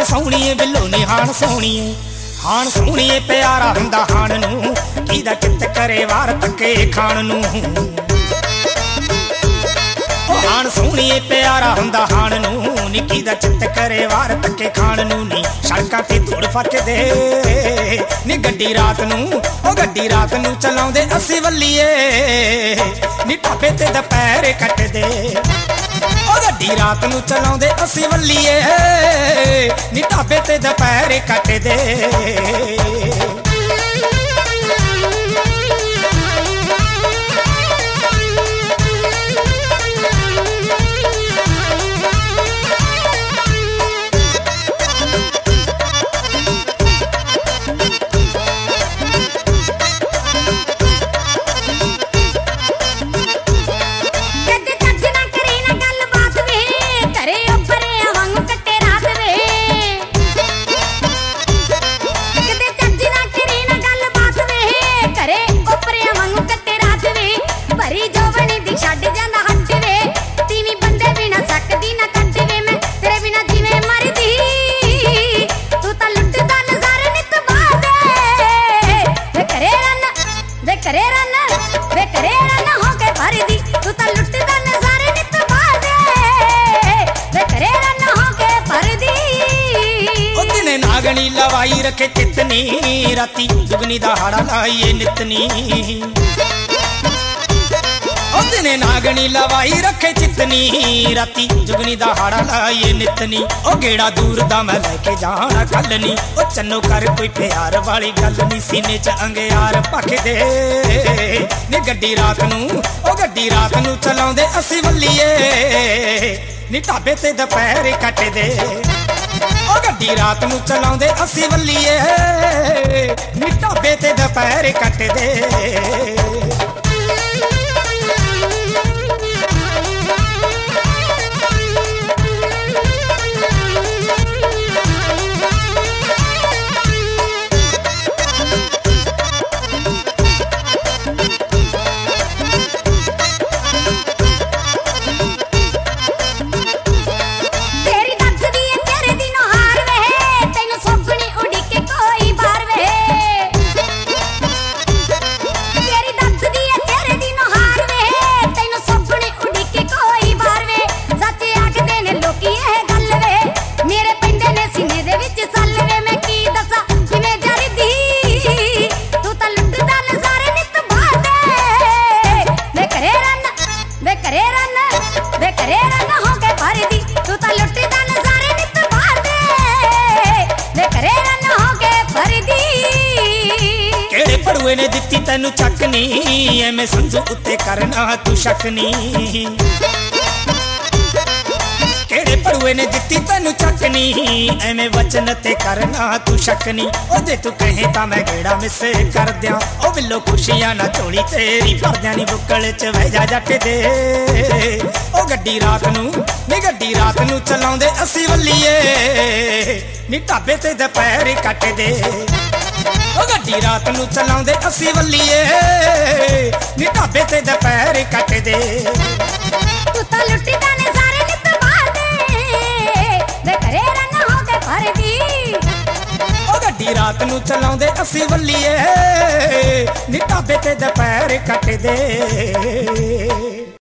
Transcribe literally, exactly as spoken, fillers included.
हाण सोहणीए बिल्लो नी हाण सोहणीए हाण सोहणीए प्यारा हुंदा हाण नूं किहदा चित करे वार तके खाण नूं हाण सोहणीए प्यारा हुंदा हाण नूं नी किहदा चित करे वार तके खाण नूं नी सड़कां ते धूड़ फट दे नी गड्डी रात नूं ओ गड्डी रात नूं चलाउंदे असी वल्लीए नी ढाबे ते दुपहर कट दे ओ गड्डी रात नूं चलाउंदे असी वल्लीए नी ढाबे ते दुपहर कट दे नागणी लवाई रखे चितनी राती दुगनी दहाड़ा लाइए नितनी दिने नागणी लवाई रखे चितनी राती दुगनी दहाड़ा लाइए नितनी ओ गेड़ा दूर दा मैं लेके जाना कलनी ओ चन्नो कर कोई प्यार वाली गल नी सीने च अंगियार पख दे नी गड्डी रात नूं ओ गड्डी रात नूं चलाउंदे असी वल्लीए नी ढाबे ते दुपहर कट दे ओ गड्डी रात नूं चलाउंदे असी वल्लीए नी ढाबे ते दुपहर कट दे भड़ुए ने दित्ती तैनू चक नी एवें संजू उत्ते करना तू शक नी केड़े भड़ुए ने दित्ती तैनू चक नी एवें वचन ते करना तू शक नी ओ जे तू कहे तां मैं गेड़ा मिसे कर दियां ओ बिल्लो खुशियां ना झोली तेरी भर दियां नी बुक्कल च वह जा जट दे ओ गड्डी रात नूं नी गड्डी रात नूं चलाउंदे असी वल्लीए नी ढाबे ते दुपहर कट दे ओ गड्डी रात नूं चलाउंदे असी वल्लीए नी ढाबे ते दुपहर कट दे तू तां लुट्टी दा नज़ारे नित मारदे वे करे रंग हो के भरदी ओ गड्डी रात नूं चलाउंदे असी वल्लीए नी ढाबे ते दुपहर कट दे।